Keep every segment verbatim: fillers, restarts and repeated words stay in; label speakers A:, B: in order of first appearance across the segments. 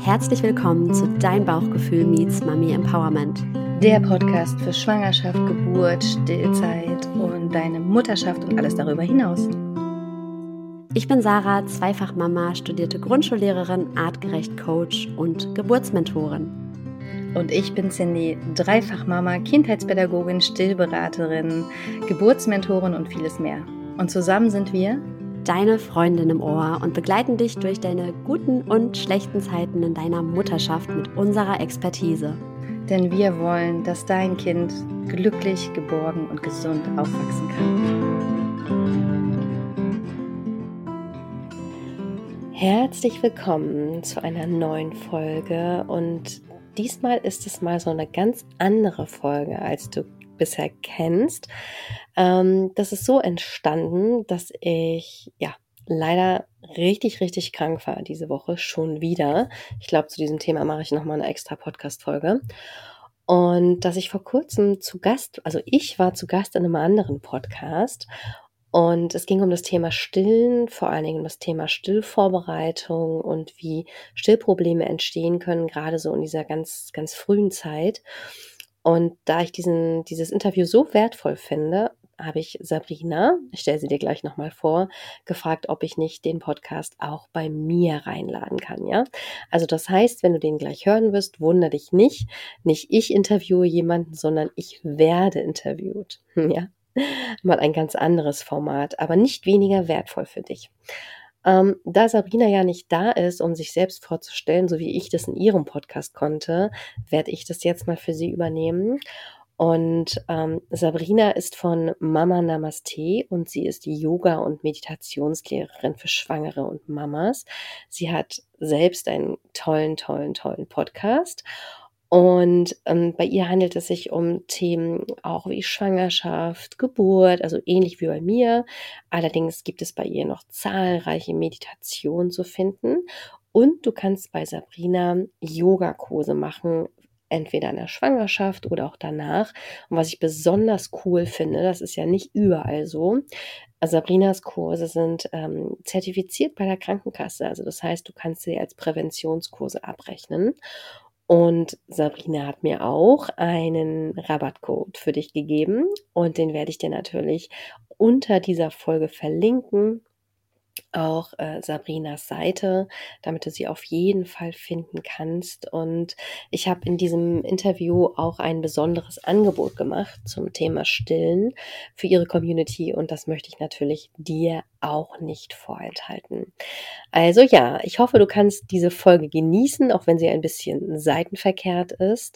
A: herzlich willkommen zu Dein Bauchgefühl meets Mami Empowerment.
B: Der Podcast für Schwangerschaft, Geburt, Stillzeit und deine Mutterschaft und alles darüber hinaus.
A: Ich bin Sarah, Zweifachmama, studierte Grundschullehrerin, artgerecht Coach und Geburtsmentorin.
B: Und ich bin Cindy, Dreifachmama, Kindheitspädagogin, Stillberaterin, Geburtsmentorin und vieles mehr. Und zusammen sind wir
A: deine Freundin im Ohr und begleiten dich durch deine guten und schlechten Zeiten in deiner Mutterschaft mit unserer Expertise.
B: Denn wir wollen, dass dein Kind glücklich, geborgen und gesund aufwachsen kann. Herzlich willkommen zu einer neuen Folge und diesmal ist es mal so eine ganz andere Folge, als du bisher kennst. Ähm, das ist so entstanden, dass ich ja leider richtig, richtig krank war diese Woche schon wieder. Ich glaube, zu diesem Thema mache ich nochmal eine extra Podcast-Folge. Und dass ich vor kurzem zu Gast, also ich war zu Gast in einem anderen Podcast und es ging um das Thema Stillen, vor allen Dingen um das Thema Stillvorbereitung und wie Stillprobleme entstehen können, gerade so in dieser ganz, ganz frühen Zeit. Und da ich diesen, dieses Interview so wertvoll finde, habe ich Sabrina, ich stelle sie dir gleich nochmal vor, gefragt, ob ich nicht den Podcast auch bei mir reinladen kann, ja? Also das heißt, wenn du den gleich hören wirst, wundere dich nicht. Nicht ich interviewe jemanden, sondern ich werde interviewt, ja? Mal ein ganz anderes Format, aber nicht weniger wertvoll für dich. Ähm, da Sabrina ja nicht da ist, um sich selbst vorzustellen, so wie ich das in ihrem Podcast konnte, werde ich das jetzt mal für sie übernehmen. Und ähm, Sabrina ist von Mama Namaste und sie ist die Yoga- und Meditationslehrerin für Schwangere und Mamas. Sie hat selbst einen tollen, tollen, tollen Podcast. Und ähm, bei ihr handelt es sich um Themen auch wie Schwangerschaft, Geburt, also ähnlich wie bei mir. Allerdings gibt es bei ihr noch zahlreiche Meditationen zu finden. Und du kannst bei Sabrina Yogakurse machen, entweder in der Schwangerschaft oder auch danach. Und was ich besonders cool finde, das ist ja nicht überall so, Sabrinas Kurse sind ähm, zertifiziert bei der Krankenkasse. Also das heißt, du kannst sie als Präventionskurse abrechnen. Und Sabrina hat mir auch einen Rabattcode für dich gegeben und den werde ich dir natürlich unter dieser Folge verlinken. Auch äh, Sabrinas Seite, damit du sie auf jeden Fall finden kannst. Und ich habe in diesem Interview auch ein besonderes Angebot gemacht zum Thema Stillen für ihre Community und das möchte ich natürlich dir auch nicht vorenthalten. Also ja, ich hoffe, du kannst diese Folge genießen, auch wenn sie ein bisschen seitenverkehrt ist.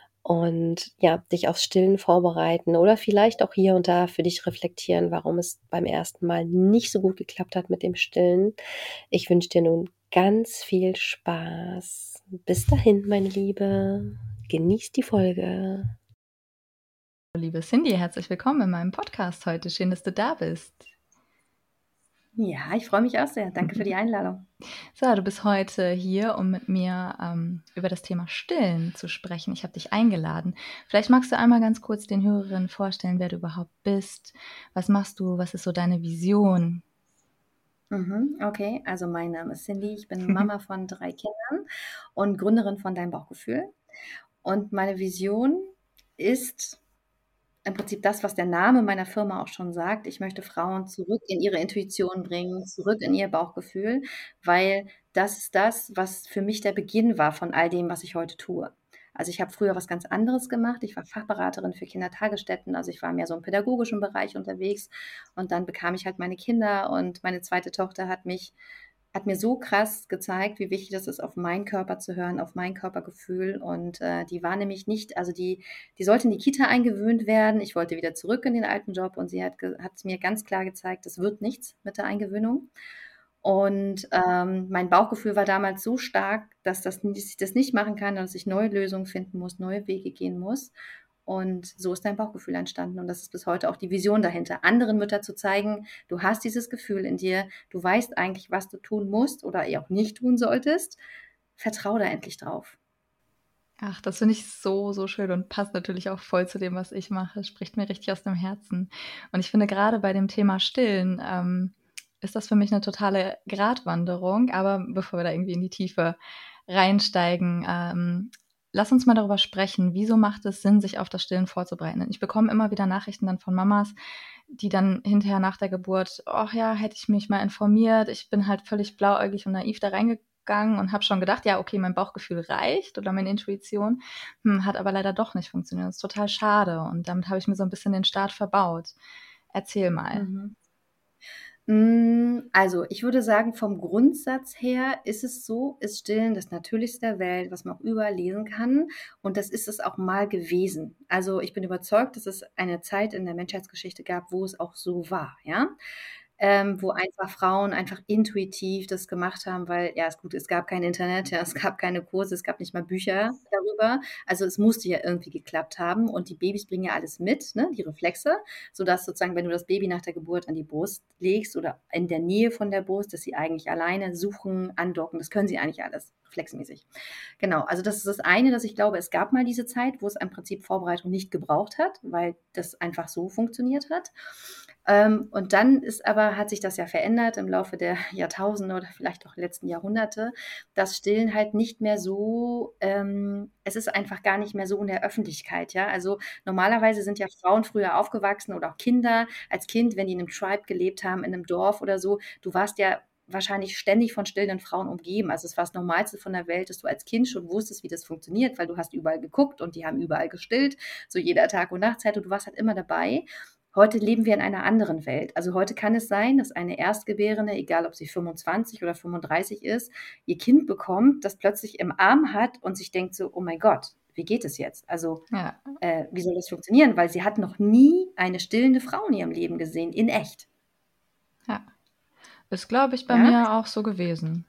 B: Und ja, dich aufs Stillen vorbereiten oder vielleicht auch hier und da für dich reflektieren, warum es beim ersten Mal nicht so gut geklappt hat mit dem Stillen. Ich wünsche dir nun ganz viel Spaß. Bis dahin, meine Liebe. Genieß die Folge.
C: Liebe Cindy, herzlich willkommen in meinem Podcast heute. Schön, dass du da bist.
B: Ja, ich freue mich auch sehr. Danke für die Einladung.
C: So, du bist heute hier, um mit mir ähm, über das Thema Stillen zu sprechen. Ich habe dich eingeladen. Vielleicht magst du einmal ganz kurz den Hörerinnen vorstellen, wer du überhaupt bist. Was machst du? Was ist so deine Vision?
B: Mhm, okay, also mein Name ist Cindy. Ich bin Mama von drei Kindern und Gründerin von Dein Bauchgefühl. Und meine Vision ist im Prinzip das, was der Name meiner Firma auch schon sagt. Ich möchte Frauen zurück in ihre Intuition bringen, zurück in ihr Bauchgefühl, weil das ist das, was für mich der Beginn war von all dem, was ich heute tue. Also ich habe früher was ganz anderes gemacht. Ich war Fachberaterin für Kindertagesstätten, also ich war mehr so im pädagogischen Bereich unterwegs und dann bekam ich halt meine Kinder und meine zweite Tochter hat mich hat mir so krass gezeigt, wie wichtig das ist, auf meinen Körper zu hören, auf mein Körpergefühl. Und äh, die war nämlich nicht, also die, die sollte in die Kita eingewöhnt werden. Ich wollte wieder zurück in den alten Job und sie hat, hat mir ganz klar gezeigt, das wird nichts mit der Eingewöhnung. Und ähm, mein Bauchgefühl war damals so stark, dass, das, dass ich das nicht machen kann, dass ich neue Lösungen finden muss, neue Wege gehen muss. Und so ist dein Bauchgefühl entstanden. Und das ist bis heute auch die Vision dahinter, anderen Müttern zu zeigen, du hast dieses Gefühl in dir, du weißt eigentlich, was du tun musst oder auch nicht tun solltest. Vertrau da endlich drauf.
C: Ach, das finde ich so, so schön und passt natürlich auch voll zu dem, was ich mache. Spricht mir richtig aus dem Herzen. Und ich finde gerade bei dem Thema Stillen ähm, ist das für mich eine totale Gratwanderung. Aber bevor wir da irgendwie in die Tiefe reinsteigen. Ähm, lass uns mal darüber sprechen. Wieso macht es Sinn, sich auf das Stillen vorzubereiten? Ich bekomme immer wieder Nachrichten dann von Mamas, die dann hinterher nach der Geburt, ach ja, hätte ich mich mal informiert. Ich bin halt völlig blauäugig und naiv da reingegangen und habe schon gedacht, ja, okay, mein Bauchgefühl reicht oder meine Intuition, hm, hat aber leider doch nicht funktioniert. Das ist total schade und damit habe ich mir so ein bisschen den Start verbaut. Erzähl mal.
D: Mhm. Mm, Also, ich würde sagen, vom Grundsatz her ist es so, ist Stillen das Natürlichste der Welt, was man auch überall lesen kann. Und das ist es auch mal gewesen. Also, ich bin überzeugt, dass es eine Zeit in der Menschheitsgeschichte gab, wo es auch so war, ja. Ähm, wo einfach Frauen einfach intuitiv das gemacht haben, weil, ja, ist gut, es gab kein Internet, ja, es gab keine Kurse, es gab nicht mal Bücher darüber. Also es musste ja irgendwie geklappt haben und die Babys bringen ja alles mit, ne, die Reflexe, sodass sozusagen, wenn du das Baby nach der Geburt an die Brust legst oder in der Nähe von der Brust, dass sie eigentlich alleine suchen, andocken, das können sie eigentlich alles reflexmäßig. Genau, also das ist das eine, dass ich glaube, es gab mal diese Zeit, wo es im Prinzip Vorbereitung nicht gebraucht hat, weil das einfach so funktioniert hat. Ähm, und dann ist aber, hat sich das ja verändert im Laufe der Jahrtausende oder vielleicht auch letzten Jahrhunderte, dass Stillen halt nicht mehr so, ähm, es ist einfach gar nicht mehr so in der Öffentlichkeit, ja. Also normalerweise sind ja Frauen früher aufgewachsen oder auch Kinder als Kind, wenn die in einem Tribe gelebt haben, in einem Dorf oder so, du warst ja wahrscheinlich ständig von stillenden Frauen umgeben. Also es war das Normalste von der Welt, dass du als Kind schon wusstest, wie das funktioniert, weil du hast überall geguckt und die haben überall gestillt, so jeder Tag und Nachtzeit und du warst halt immer dabei. Heute leben wir in einer anderen Welt. Also heute kann es sein, dass eine Erstgebärende, egal ob sie fünfundzwanzig oder fünfunddreißig ist, ihr Kind bekommt, das plötzlich im Arm hat und sich denkt so, oh mein Gott, wie geht es jetzt? Also
C: Ja,
D: äh, wie soll das funktionieren? Weil sie hat noch nie eine stillende Frau in ihrem Leben gesehen, in echt.
C: ja. Ist, glaube ich, bei
D: Ja,
C: mir auch so gewesen.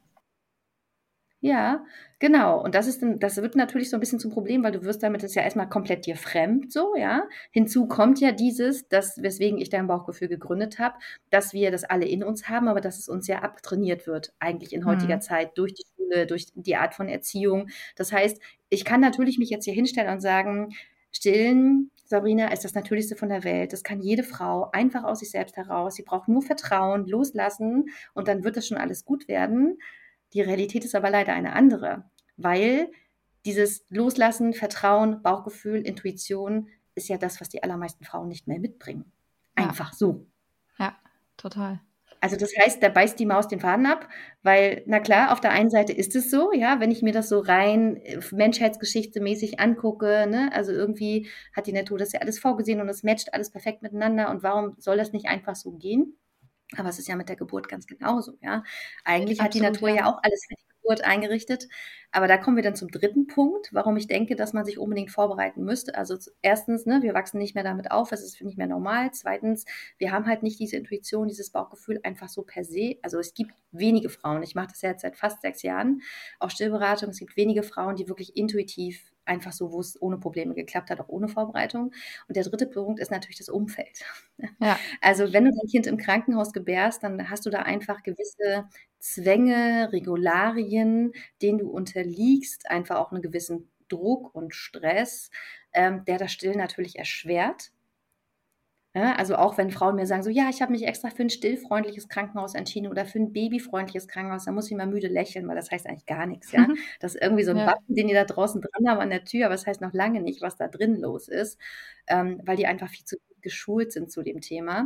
D: ja, genau. Und das ist dann, das wird natürlich so ein bisschen zum Problem, weil du wirst damit, das ist ja erstmal komplett dir fremd, so, ja. Hinzu kommt ja dieses, das, weswegen ich dein Bauchgefühl gegründet habe, dass wir das alle in uns haben, aber dass es uns ja abtrainiert wird, eigentlich in heutiger
C: Hm.
D: Zeit, durch die Schule, durch die Art von Erziehung. Das heißt, ich kann natürlich mich jetzt hier hinstellen und sagen, stillen, Sabrina, ist das Natürlichste von der Welt. Das kann jede Frau einfach aus sich selbst heraus. Sie braucht nur Vertrauen, loslassen und dann wird das schon alles gut werden. Die Realität ist aber leider eine andere, weil dieses Loslassen, Vertrauen, Bauchgefühl, Intuition ist ja das, was die allermeisten Frauen nicht mehr mitbringen.
C: Ja,
D: Einfach so.
C: ja, total.
D: Also das heißt, da beißt die Maus den Faden ab, weil, na klar, auf der einen Seite ist es so, ja, wenn ich mir das so rein äh, menschheitsgeschichtsmäßig angucke, ne, also irgendwie hat die Natur das ja alles vorgesehen und es matcht alles perfekt miteinander und warum soll das nicht einfach so gehen? Aber es ist ja mit der Geburt ganz genauso, ja. Eigentlich hat die
C: Absolut,
D: Natur
C: ja.
D: ja auch alles für die Geburt eingerichtet. Aber da kommen wir dann zum dritten Punkt, warum ich denke, dass man sich unbedingt vorbereiten müsste. Also z- erstens, ne, wir wachsen nicht mehr damit auf, es ist nicht mehr normal. Zweitens, wir haben halt nicht diese Intuition, dieses Bauchgefühl einfach so per se. Also es gibt wenige Frauen, ich mache das ja jetzt seit fast sechs Jahren, auch Stillberatung, es gibt wenige Frauen, die wirklich intuitiv einfach so, wo es ohne Probleme geklappt hat, auch ohne Vorbereitung. Und der dritte Punkt ist natürlich das Umfeld.
C: Ja,
D: Also wenn du dein Kind im Krankenhaus gebärst, dann hast du da einfach gewisse Zwänge, Regularien, denen du unterliegst, einfach auch einen gewissen Druck und Stress, ähm, der das Stillen natürlich erschwert. Ja, also auch wenn Frauen mir sagen, so ja, ich habe mich extra für ein stillfreundliches Krankenhaus entschieden oder für ein babyfreundliches Krankenhaus, da muss ich mal müde lächeln, weil das heißt eigentlich gar nichts, ja. Das ist irgendwie so ein
C: ja,
D: Button, den die da draußen dran haben an der Tür, aber es heißt noch lange nicht, was da drin los ist, ähm, weil die einfach viel zu gut geschult sind zu dem Thema.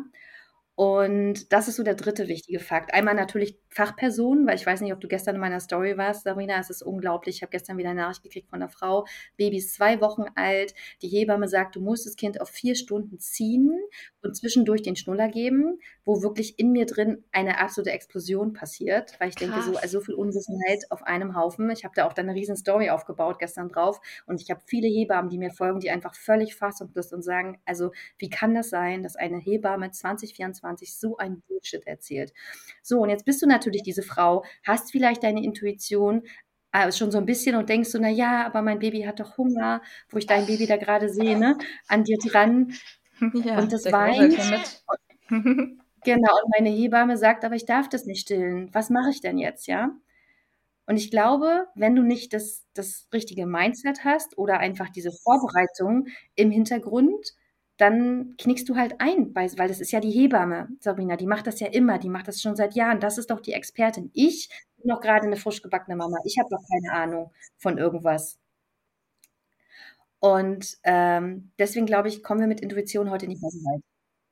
D: Und das ist so der dritte wichtige Fakt. Einmal natürlich Fachpersonen, weil ich weiß nicht, ob du gestern in meiner Story warst, Sabrina, es ist unglaublich. Ich habe gestern wieder eine Nachricht gekriegt von einer Frau, Baby ist zwei Wochen alt, die Hebamme sagt, du musst das Kind auf vier Stunden ziehen und zwischendurch den Schnuller geben, wo wirklich in mir drin eine absolute Explosion passiert, weil ich denke, so,
C: krass.
D: also so viel Unwissenheit auf einem Haufen. Ich habe da auch dann eine riesen Story aufgebaut gestern drauf und ich habe viele Hebammen, die mir folgen, die einfach völlig fassungslos und sagen, also wie kann das sein, dass eine Hebamme zwanzig vierundzwanzig so ein Bullshit erzählt? So, und jetzt bist du natürlich diese Frau, hast vielleicht deine Intuition äh, schon so ein bisschen und denkst so, na ja, aber mein Baby hat doch Hunger, wo ich dein Baby da gerade sehe, ne, an dir dran
C: Ja,
D: und das
C: der
D: weint.
C: gruselt hier mit.
D: Genau, und meine Hebamme sagt, aber ich darf das nicht stillen. Was mache ich denn jetzt, ja? Und ich glaube, wenn du nicht das, das richtige Mindset hast oder einfach diese Vorbereitung im Hintergrund, dann knickst du halt ein, weil weil das ist ja die Hebamme, Sabrina, die macht das ja immer, die macht das schon seit Jahren. Das ist doch die Expertin. Ich bin noch gerade eine frisch gebackene Mama. Ich habe doch keine Ahnung von irgendwas. Und, ähm, deswegen glaube ich, kommen wir mit Intuition heute nicht mehr so weit.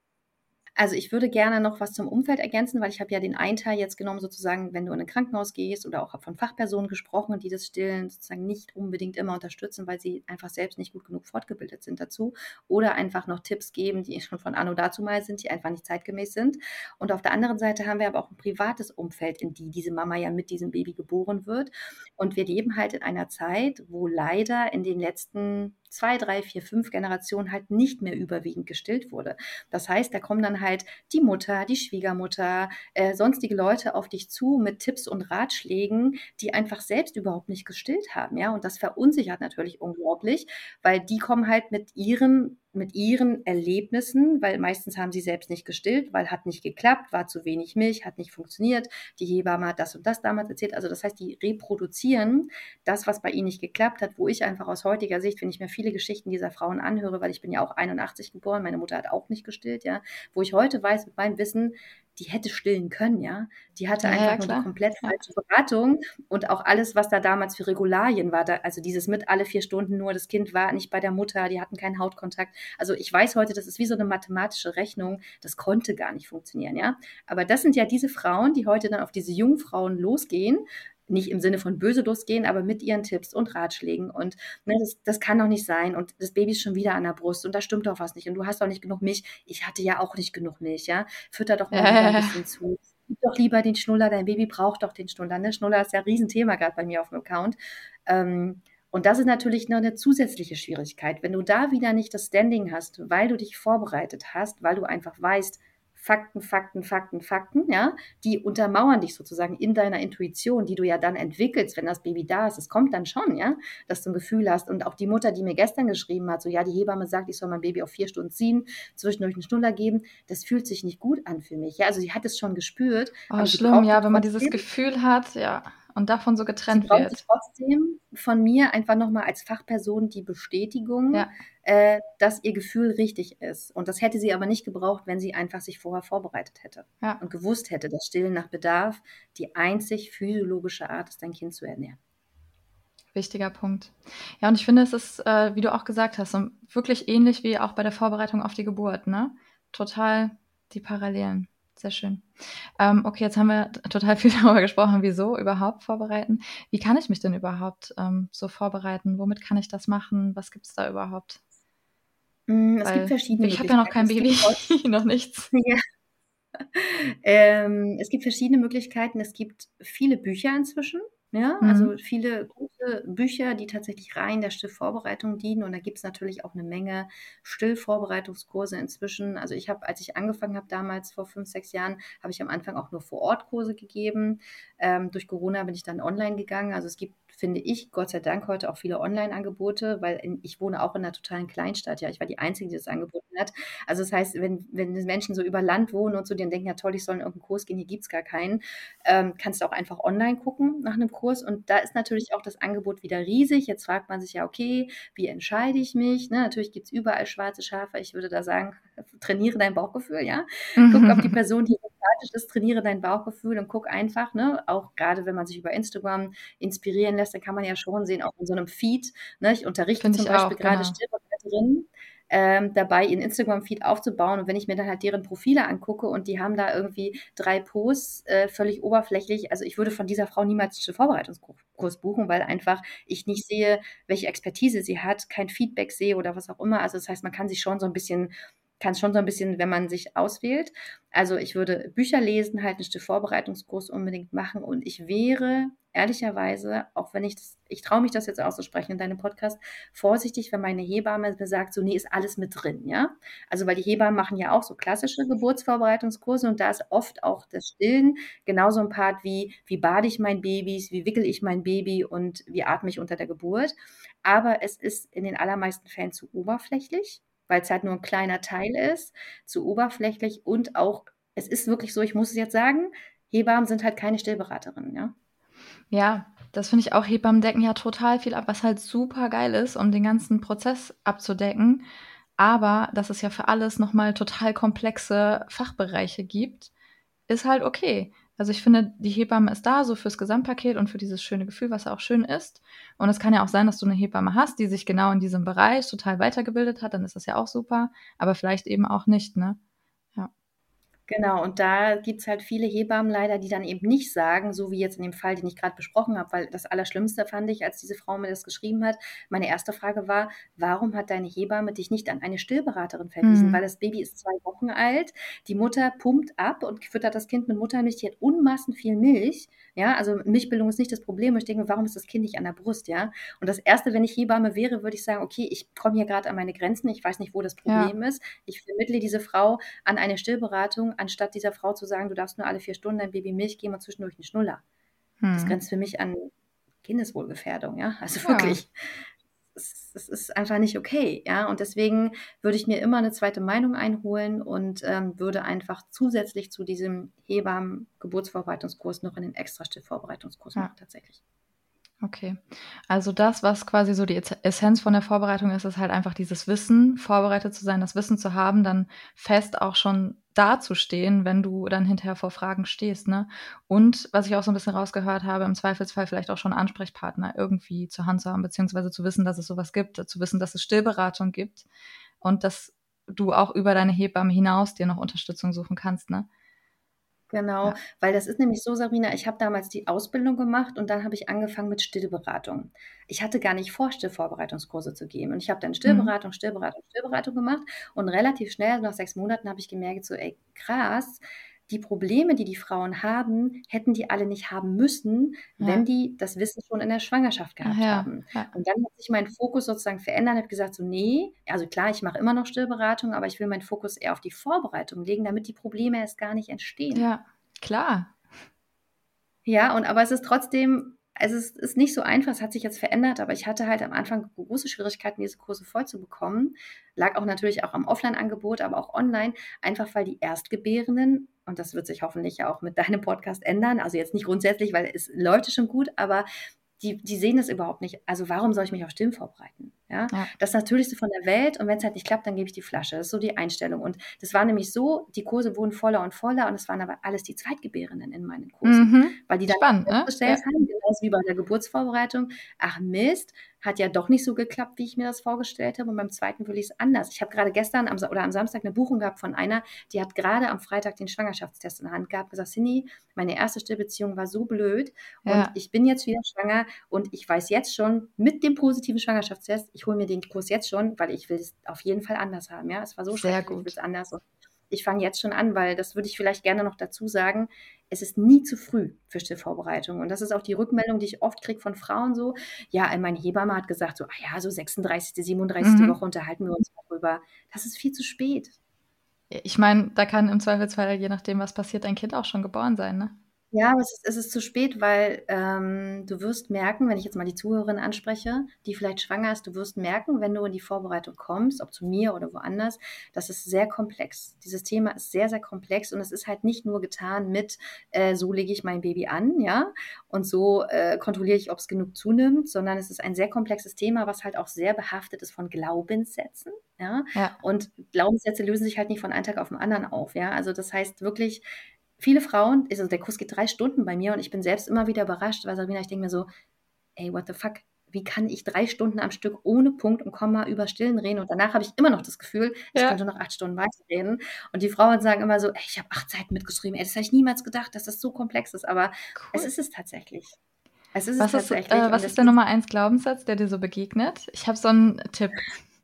D: Also, ich würde gerne noch was zum Umfeld ergänzen, weil ich habe ja den einen Teil jetzt genommen sozusagen, wenn du in 'n Krankenhaus gehst oder auch von Fachpersonen gesprochen, die das Stillen sozusagen nicht unbedingt immer unterstützen, weil sie einfach selbst nicht gut genug fortgebildet sind dazu oder einfach noch Tipps geben, die schon von anno dazumal sind, die einfach nicht zeitgemäß sind. Und auf der anderen Seite haben wir aber auch 'n privates Umfeld, in die diese Mama ja mit diesem Baby geboren wird. Und wir leben halt in einer Zeit, wo leider in den letzten zwei, drei, vier, fünf Generationen halt nicht mehr überwiegend gestillt wurde. Das heißt, da kommen dann halt die Mutter, die Schwiegermutter, äh, sonstige Leute auf dich zu mit Tipps und Ratschlägen, die einfach selbst überhaupt nicht gestillt haben, ja? Und das verunsichert natürlich unglaublich, weil die kommen halt mit ihren mit ihren Erlebnissen, weil meistens haben sie selbst nicht gestillt, weil hat nicht geklappt, war zu wenig Milch, hat nicht funktioniert, die Hebamme hat das und das damals erzählt. Also das heißt, die reproduzieren das, was bei ihnen nicht geklappt hat, wo ich einfach aus heutiger Sicht, wenn ich mir viele Geschichten dieser Frauen anhöre, weil ich bin ja auch einundachtzig geboren, meine Mutter hat auch nicht gestillt, ja, wo ich heute weiß mit meinem Wissen, die hätte stillen können, ja. Die hatte
C: Ja,
D: einfach
C: ja,
D: nur die
C: klar.
D: komplett
C: Ja.
D: falsche Beratung und auch alles, was da damals für Regularien war, da, also dieses mit alle vier Stunden nur, das Kind war nicht bei der Mutter, die hatten keinen Hautkontakt. Also ich weiß heute, das ist wie so eine mathematische Rechnung, das konnte gar nicht funktionieren, ja. Aber das sind ja diese Frauen, die heute dann auf diese Jungfrauen losgehen, nicht im Sinne von böse losgehen, aber mit ihren Tipps und Ratschlägen und ne, das, das kann doch nicht sein und das Baby ist schon wieder an der Brust und da stimmt doch was nicht und du hast doch nicht genug Milch. Ich hatte ja auch nicht genug Milch, ja. Fütter doch mal
C: Ja,
D: lieber
C: ja,
D: ein
C: ja.
D: bisschen zu. Gib doch lieber den Schnuller, dein Baby braucht doch den Schnuller. Ne? Schnuller ist ja ein Riesenthema gerade bei mir auf dem Account. Ähm, und das ist natürlich noch eine zusätzliche Schwierigkeit. Wenn du da wieder nicht das Standing hast, weil du dich vorbereitet hast, weil du einfach weißt, Fakten, Fakten, Fakten, Fakten, ja, die untermauern dich sozusagen in deiner Intuition, die du ja dann entwickelst, wenn das Baby da ist. Es kommt dann schon, ja, dass du ein Gefühl hast. Und auch die Mutter, die mir gestern geschrieben hat, so, ja, die Hebamme sagt, ich soll mein Baby auf vier Stunden ziehen, zwischendurch einen Schnuller geben, das fühlt sich nicht gut an für mich. Ja, also sie hat es schon gespürt,
C: Oh,
D: aber sie
C: schlimm,
D: brauchte
C: ja, wenn man dieses
D: trotzdem,
C: Gefühl hat, ja, und davon so
D: sie
C: getrennt
D: brauchte
C: wird.
D: trotzdem von mir einfach nochmal als Fachperson die Bestätigung,
C: Ja,
D: äh, dass ihr Gefühl richtig ist. Und das hätte sie aber nicht gebraucht, wenn sie einfach sich vorher vorbereitet hätte
C: ja,
D: und gewusst hätte, dass Stillen nach Bedarf die einzig physiologische Art ist, dein Kind zu ernähren.
C: wichtiger Punkt. Ja, und ich finde, es ist, äh, wie du auch gesagt hast, so wirklich ähnlich wie auch bei der Vorbereitung auf die Geburt, ne? Total die Parallelen. Sehr schön. Ähm, okay, jetzt haben wir t- total viel darüber gesprochen, wieso überhaupt vorbereiten. Wie kann ich mich denn überhaupt ähm, so vorbereiten? Womit kann ich das machen? Was gibt es da überhaupt?
D: Mm, Es gibt
C: Weil
D: verschiedene
C: ich habe ja noch kein
D: Möglichkeiten. Es
C: Baby,
D: gibt
C: noch nichts.
D: ja, ähm, es gibt verschiedene Möglichkeiten. Es gibt viele Bücher inzwischen, ja, also
C: Mhm.
D: viele gute Bücher, die tatsächlich rein der Stillvorbereitung dienen. Und da gibt es natürlich auch eine Menge Stillvorbereitungskurse inzwischen. Also ich habe, als ich angefangen habe damals vor fünf, sechs Jahren, habe ich am Anfang auch nur Vor-Ort-Kurse gegeben. Ähm, durch Corona bin ich dann online gegangen. Also es gibt, finde ich, Gott sei Dank heute auch viele Online-Angebote, weil in, ich wohne auch in einer totalen Kleinstadt. Ja, ich war die Einzige, die das angeboten hat. Also das heißt, wenn, wenn die Menschen so über Land wohnen und so, die denken, ja toll, ich soll in irgendeinen Kurs gehen, hier gibt es gar keinen, ähm, kannst du auch einfach online gucken nach einem Kurs. Und da ist natürlich auch das Angebot wieder riesig. Jetzt fragt man sich ja, okay, wie entscheide ich mich? Ne? Natürlich gibt es überall schwarze Schafe. Ich würde da sagen, trainiere dein Bauchgefühl, ja. Guck, ob die Person, die sympathisch ist, trainiere dein Bauchgefühl und guck einfach, ne, auch gerade wenn man sich über Instagram inspirieren lässt, dann kann man ja schon sehen, auch in so einem Feed, ne, ich unterrichte
C: Finde
D: zum
C: ich
D: Beispiel
C: auch,
D: gerade
C: genau.
D: Stillbegleiterinnen, ähm, dabei, ihren Instagram-Feed aufzubauen. Und wenn ich mir dann halt deren Profile angucke und die haben da irgendwie drei Posts, äh, völlig oberflächlich, also ich würde von dieser Frau niemals einen Vorbereitungskurs buchen, weil einfach ich nicht sehe, welche Expertise sie hat, kein Feedback sehe oder was auch immer. Also das heißt, man kann sich schon so ein bisschen, kann schon so ein bisschen, wenn man sich auswählt. Also ich würde Bücher lesen, halt einen Vorbereitungskurs unbedingt machen und ich wäre ehrlicherweise, auch wenn ich das, ich traue mich das jetzt auszusprechen in deinem Podcast, vorsichtig, wenn meine Hebamme mir sagt, so, nee, ist alles mit drin, ja. Also, weil die Hebammen machen ja auch so klassische Geburtsvorbereitungskurse und da ist oft auch das Stillen genauso ein Part wie, wie bade ich mein Babys, wie wickel ich mein Baby und wie atme ich unter der Geburt. Aber es ist in den allermeisten Fällen zu oberflächlich, weil es halt nur ein kleiner Teil ist, zu oberflächlich und auch, es ist wirklich so, ich muss es jetzt sagen, Hebammen sind halt keine Stillberaterinnen, ja.
C: Ja, das finde ich auch. Hebammen decken ja total viel ab, was halt super geil ist, um den ganzen Prozess abzudecken. Aber dass es ja für alles nochmal total komplexe Fachbereiche gibt, ist halt okay. Also ich finde, die Hebamme ist da so fürs Gesamtpaket und für dieses schöne Gefühl, was ja auch schön ist. Und es kann ja auch sein, dass du eine Hebamme hast, die sich genau in diesem Bereich total weitergebildet hat, dann ist das ja auch super, aber vielleicht eben auch nicht, ne? Ja.
D: Genau, und da gibt's halt viele Hebammen leider, die dann eben nicht sagen, so wie jetzt in dem Fall, den ich gerade besprochen habe, weil das Allerschlimmste fand ich, als diese Frau mir das geschrieben hat, meine erste Frage war: „Warum hat deine Hebamme dich nicht an eine Stillberaterin verwiesen?“ Weil
C: Mhm.
D: das Baby ist zwei Wochen alt, die Mutter pumpt ab und füttert das Kind mit Muttermilch, die hat Unmaßen viel Milch, ja, also Milchbildung ist nicht das Problem und ich denke mir: „Warum ist das Kind nicht an der Brust“, ja? Und das Erste, wenn ich Hebamme wäre, würde ich sagen: „Okay, ich komme hier gerade an meine Grenzen, ich weiß nicht, wo das
C: Ja.
D: Problem ist. Ich vermittle diese Frau an eine Stillberatung, anstatt dieser Frau zu sagen, du darfst nur alle vier Stunden dein Baby Milch geben und zwischendurch einen Schnuller.“ Das
C: Mhm.
D: grenzt für mich an Kindeswohlgefährdung, ja, also
C: Ja.
D: wirklich. Es es ist einfach nicht okay, ja, und deswegen würde ich mir immer eine zweite Meinung einholen und, ähm, würde einfach zusätzlich zu diesem Hebammen-Geburtsvorbereitungskurs noch einen Extra-Stillvorbereitungskurs
C: Ja.
D: machen tatsächlich.
C: Okay. Also das, was quasi so die Ess Essenz von der Vorbereitung ist, ist halt einfach dieses Wissen, vorbereitet zu sein, das Wissen zu haben, dann fest auch schon dazustehen, wenn du dann hinterher vor Fragen stehst, ne? Und was ich auch so ein bisschen rausgehört habe, im Zweifelsfall vielleicht auch schon Ansprechpartner irgendwie zur Hand zu haben, beziehungsweise zu wissen, dass es sowas gibt, zu wissen, dass es Stillberatung gibt und dass du auch über deine Hebamme hinaus dir noch Unterstützung suchen kannst, ne?
D: Genau,
C: Ja.
D: weil das ist nämlich so, Sabrina, ich habe damals die Ausbildung gemacht und dann habe ich angefangen mit Stillberatung. Ich hatte gar nicht vor, Stillvorbereitungskurse zu geben und ich habe dann
C: Mhm.
D: Stillberatung, Stillberatung, Stillberatung gemacht und relativ schnell, nach sechs Monaten, habe ich gemerkt, so: „Ey, krass, die Probleme, die die Frauen haben, hätten die alle nicht haben müssen, wenn
C: Ja.
D: die das Wissen schon in der Schwangerschaft
C: Ach
D: gehabt
C: ja,
D: haben.“
C: ja.
D: Und dann hat sich mein Fokus sozusagen verändert. Ich habe gesagt so: „Ne“, also klar, ich mache immer noch Stillberatung, aber ich will meinen Fokus eher auf die Vorbereitung legen, damit die Probleme erst gar nicht entstehen.
C: Ja, klar.
D: Ja, und aber es ist trotzdem, also, es ist nicht so einfach, es hat sich jetzt verändert, aber ich hatte halt am Anfang große Schwierigkeiten, diese Kurse voll zu bekommen. Lag auch natürlich auch am Offline-Angebot, aber auch online, einfach weil die Erstgebärenden, und das wird sich hoffentlich ja auch mit deinem Podcast ändern, also jetzt nicht grundsätzlich, weil es läuft schon gut, aber die die sehen das überhaupt nicht. Also, warum soll ich mich auf Stillen vorbereiten? Ja,
C: Ja.
D: das Natürlichste von der Welt und wenn's halt nicht klappt, dann gebe ich die Flasche. Das ist so die Einstellung. Und das war nämlich so, die Kurse wurden voller und voller und es waren aber alles die Zweitgebärenden in meinen Kursen,
C: Mhm.
D: weil die dann
C: Spannend, ne? Ja.
D: festgestellt haben, genauso wie bei der Geburtsvorbereitung: „Ach Mist, hat ja doch nicht so geklappt, wie ich mir das vorgestellt habe und beim zweiten will ich's anders.“ Ich habe grade gestern am Sa oder am Samstag 'ne Buchung gehabt von einer, die hat grade am Freitag den Schwangerschaftstest in der Hand gehabt, gesagt: „Cindy, meine erste Stillbeziehung war so blöd und
C: Ja.
D: ich bin jetzt wieder schwanger und ich weiß jetzt schon mit dem positiven Schwangerschaftstest, ich hole mir den Kurs jetzt schon, weil ich will es auf jeden Fall anders haben, ja? Es war so
C: Sehr
D: schrecklich und ich will's
C: gut.
D: anders und ich fange jetzt schon an“, weil das würde ich vielleicht gerne noch dazu sagen, es ist nie zu früh für Stillvorbereitung und das ist auch die Rückmeldung, die ich oft kriege von Frauen so: „Ja, äh, meine Hebamme hat gesagt so, ah ja, so sechsunddreißigste, siebenunddreißigste
C: Mhm.
D: Woche unterhalten wir uns darüber.“ Das ist viel zu spät.
C: Ich meine, da kann im Zweifelsfall, je nachdem, was passiert, dein Kind auch schon geboren sein, ne?
D: Ja, aber es ist es ist zu spät, weil, ähm, du wirst merken, wenn ich jetzt mal die Zuhörerin anspreche, die vielleicht schwanger ist, du wirst merken, wenn du in die Vorbereitung kommst, ob zu mir oder woanders, das ist sehr komplex. Dieses Thema ist sehr, sehr komplex und es ist halt nicht nur getan mit, äh, so lege ich mein Baby an, ja, und so, äh, kontrolliere ich, ob's genug zunimmt, sondern es ist ein sehr komplexes Thema, was halt auch sehr behaftet ist von Glaubenssätzen, ja?
C: Ja.
D: Und Glaubenssätze lösen sich halt nicht von einem Tag auf 'n anderen auf, ja? Also, das heißt wirklich, viele Frauen, also der Kurs geht drei Stunden bei mir und ich bin selbst immer wieder überrascht, weil Sabrina, ich denke mir so: „Ey, what the fuck? Wie kann ich drei Stunden am Stück ohne Punkt und Komma über Stillen reden?“ Und danach habe ich immer noch das Gefühl, ich
C: Ja.
D: könnte noch acht Stunden weiterreden. Und die Frauen sagen immer so: „Ey, ich habe acht Seiten mitgeschrieben. Ey, das hätte ich niemals gedacht, dass das so komplex ist.“ Aber es
C: Cool.
D: ist es tatsächlich. Es ist es
C: Was ist
D: tatsächlich
C: äh,
D: und
C: was ist der
D: deswegen
C: Nummer eins Glaubenssatz, der dir so begegnet? Ich habe so 'n Tipp.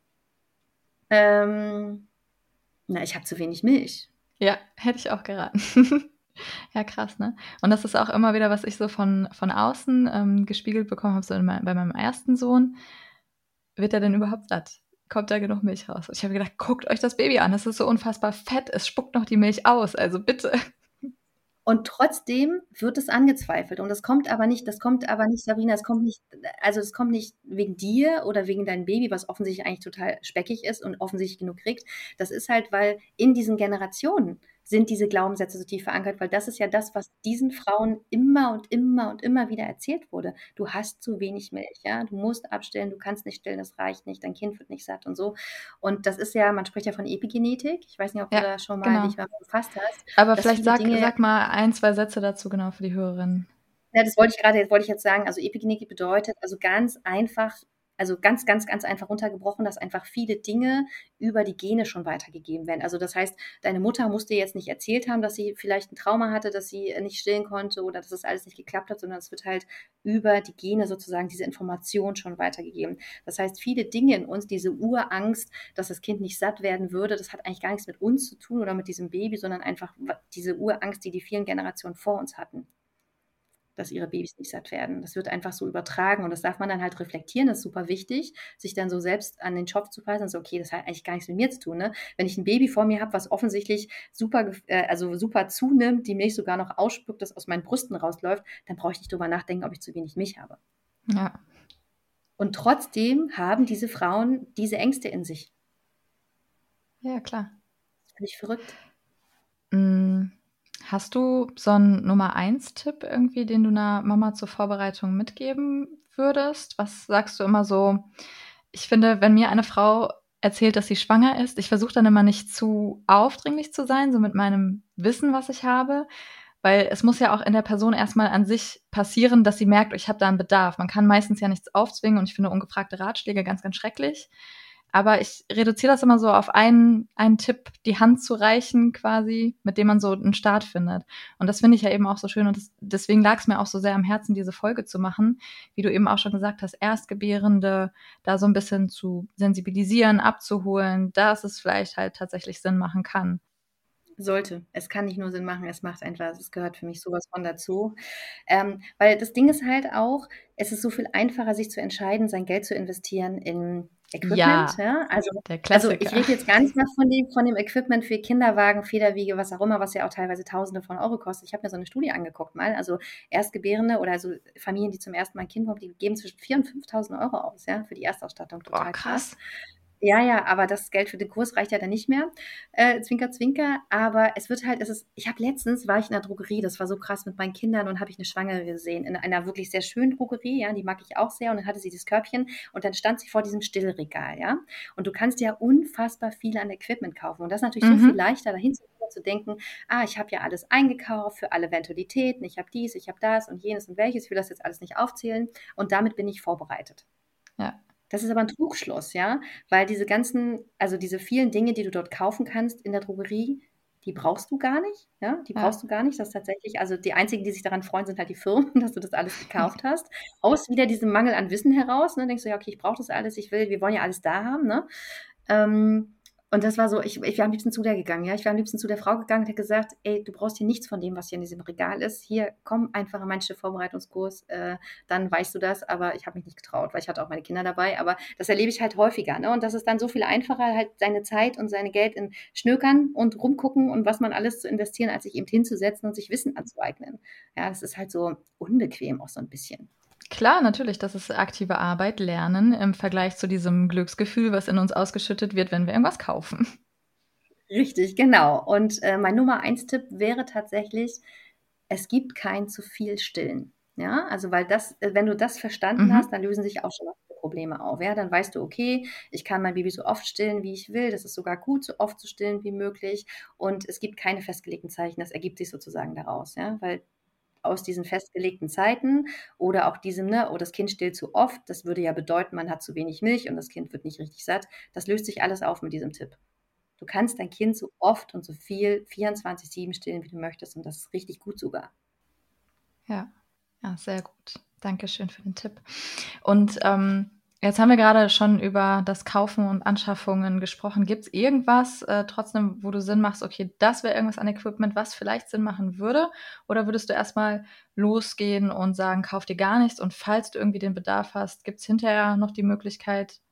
D: Ähm, na, ich habe zu wenig Milch.
C: Ja, hätte ich auch geraten. Ja, krass, ne? Und das ist auch immer wieder, was ich so von von außen, ähm, gespiegelt bekommen habe, so in mei bei meinem ersten Sohn. Wird der denn überhaupt satt? Kommt da genug Milch raus? Und ich habe gedacht: „Guckt euch das Baby an, das ist so unfassbar fett, es spuckt noch die Milch aus, also bitte.“
D: Und trotzdem wird es angezweifelt. Und das kommt aber nicht das kommt aber nicht, Sabrina, es kommt nicht, also, es kommt nicht wegen dir oder wegen deinem Baby, was offensichtlich eigentlich total speckig ist und offensichtlich genug kriegt. Das ist halt, weil in diesen Generationen sind diese Glaubenssätze so tief verankert, weil das ist ja das, was diesen Frauen immer und immer und immer wieder erzählt wurde. Du hast zu wenig Milch, ja, du musst abstillen, du kannst nicht stillen, das reicht nicht, dein Kind wird nicht satt und so. Und das ist ja, man spricht ja von Epigenetik. Ich weiß nicht, ob du
C: Ja,
D: da schon mal
C: genau.
D: dich mal befasst hast,
C: Aber
D: dass
C: vielleicht
D: viele
C: sag,
D: Dinge,
C: sag mal ein, zwei Sätze dazu genau für die Hörerinnen.
D: ja, das wollte ich gerade, wollte ich jetzt sagen. Also Epigenetik bedeutet also ganz einfach, also ganz, ganz, ganz einfach runtergebrochen, dass einfach viele Dinge über die Gene schon weitergegeben werden. Also das heißt, deine Mutter muss dir jetzt nicht erzählt haben, dass sie vielleicht ein Trauma hatte, dass sie äh, nicht stillen konnte oder dass das alles nicht geklappt hat, sondern es wird halt über die Gene sozusagen diese Information schon weitergegeben. Das heißt, viele Dinge in uns, diese Urangst, dass das Kind nicht satt werden würde, das hat eigentlich gar nichts mit uns zu tun oder mit diesem Baby, sondern einfach wa- diese Urangst, die die vielen Generationen vor uns hatten, dass ihre Babys nicht satt werden. Das wird einfach so übertragen und das darf man dann halt reflektieren. Das ist super wichtig, sich dann so selbst an den Schopf zu fassen und so, okay, das hat eigentlich gar nichts mit mir zu tun. Ne? Wenn ich ein Baby vor mir habe, was offensichtlich super, gef- äh, also super zunimmt, die Milch sogar noch ausspuckt, das aus meinen Brüsten rausläuft, dann brauche ich nicht drüber nachdenken, ob ich zu wenig Milch habe.
C: Ja.
D: Und trotzdem haben diese Frauen diese Ängste in sich.
C: Ja, klar.
D: Das finde ich verrückt.
C: Mm, Hast du so einen Nummer eins Tipp irgendwie, den du einer Mama zur Vorbereitung mitgeben würdest? Was sagst du immer so? Ich finde, wenn mir eine Frau erzählt, dass sie schwanger ist, ich versuche dann immer nicht zu aufdringlich zu sein, so mit meinem Wissen, was ich habe, weil es muss ja auch in der Person erstmal an sich passieren, dass sie merkt, ich habe da einen Bedarf. Man kann meistens ja nichts aufzwingen und ich finde ungefragte Ratschläge ganz, ganz schrecklich. Aber ich reduziere das immer so auf einen, einen Tipp, die Hand zu reichen quasi, mit dem man so einen Start findet. Und das finde ich ja eben auch so schön und das, deswegen lag es mir auch so sehr am Herzen, diese Folge zu machen, wie du eben auch schon gesagt hast, Erstgebärende da so ein bisschen zu sensibilisieren, abzuholen, dass es vielleicht halt tatsächlich Sinn machen kann.
D: Sollte. Es kann nicht nur Sinn machen, es macht einfach, es gehört für mich sowas von dazu. Ähm, weil das Ding ist halt auch, es ist so viel einfacher, sich zu entscheiden, sein Geld zu investieren in Equipment.
C: Ja,
D: Ja? Also,
C: der
D: also ich
C: Klassiker.
D: rede jetzt gar nicht mehr von dem, von dem Equipment für Kinderwagen, Federwiege, was auch immer, was ja auch teilweise Tausende von Euro kostet. Ich habe mir so eine Studie angeguckt mal. Also Erstgebärende oder also Familien, die zum ersten Mal ein Kind bekommen, die geben zwischen viertausend und fünftausend Euro aus, ja, für die Erstausstattung. Total
C: Boah,
D: krass.
C: krass.
D: Ja, ja, aber das Geld für den Kurs reicht ja dann nicht mehr. Äh, Zwinker, Zwinker. Aber es wird halt, es ist, ich habe letztens, war ich in der Drogerie, das war so krass mit meinen Kindern und habe ich eine Schwangere gesehen in einer wirklich sehr schönen Drogerie, ja, die mag ich auch sehr und dann hatte sie das Körbchen und dann stand sie vor diesem Stillregal, ja. Und du kannst ja unfassbar viel an Equipment kaufen und das ist natürlich so viel
C: Mhm.
D: leichter, dahin zu gehen und zu denken, ah, ich habe ja alles eingekauft für alle Eventualitäten, ich habe dies, ich habe das und jenes und welches, ich will das jetzt alles nicht aufzählen und damit bin ich vorbereitet.
C: Ja.
D: Das ist aber ein Trugschluss, ja, weil diese ganzen, also diese vielen Dinge, die du dort kaufen kannst in der Drogerie, die brauchst du gar nicht, ja, die
C: Ja.
D: brauchst du gar nicht. Das ist tatsächlich, also die einzigen, die sich daran freuen, sind halt die Firmen, dass du das alles gekauft hast. Aus wieder diesem Mangel an Wissen heraus, ne, denkst du, ja, okay, ich brauche das alles, ich will, wir wollen ja alles da haben, ne. Ähm, und das war so, ich, ich wäre am liebsten zu der gegangen, ja, ich wäre am liebsten zu der Frau gegangen und hätte gesagt, ey, du brauchst hier nichts von dem, was hier in diesem Regal ist. Hier, komm einfach in meinen Vorbereitungskurs, äh, dann weißt du das, aber ich habe mich nicht getraut, weil ich hatte auch meine Kinder dabei, aber das erlebe ich halt häufiger, ne? Und das ist dann so viel einfacher, halt seine Zeit und seine Geld in Schnökern und rumgucken und was man alles zu investieren, als sich eben hinzusetzen und sich Wissen anzueignen. Ja, das ist halt so unbequem auch so ein bisschen.
C: Klar, natürlich, das ist aktive Arbeit, Lernen im Vergleich zu diesem Glücksgefühl, was in uns ausgeschüttet wird, wenn wir irgendwas kaufen.
D: Richtig, genau. Und äh, mein Nummer eins Tipp wäre tatsächlich, es gibt kein zu viel Stillen. Ja, also weil das, äh, wenn du das verstanden
C: Mhm.
D: hast, dann lösen sich auch schon mal viele Probleme auf. Ja, dann weißt du, okay, ich kann mein Baby so oft stillen, wie ich will. Das ist sogar gut, so oft zu stillen wie möglich. Und es gibt keine festgelegten Zeichen. Das ergibt sich sozusagen daraus. Ja, weil aus diesen festgelegten Zeiten oder auch diesem, ne, oh, das Kind stillt zu oft, das würde ja bedeuten, man hat zu wenig Milch und das Kind wird nicht richtig satt. Das löst sich alles auf mit diesem Tipp. Du kannst dein Kind so oft und so viel vierundzwanzig sieben stillen, wie du möchtest und das ist richtig gut sogar.
C: Ja, ja, sehr gut. Dankeschön für den Tipp. Und ähm, jetzt haben wir gerade schon über das Kaufen und Anschaffungen gesprochen. Gibt es irgendwas äh, trotzdem, wo du Sinn machst, okay, das wäre irgendwas an Equipment, was vielleicht Sinn machen würde? Oder würdest du erstmal losgehen und sagen, kauf dir gar nichts und falls du irgendwie den Bedarf hast, gibt es hinterher noch die Möglichkeit?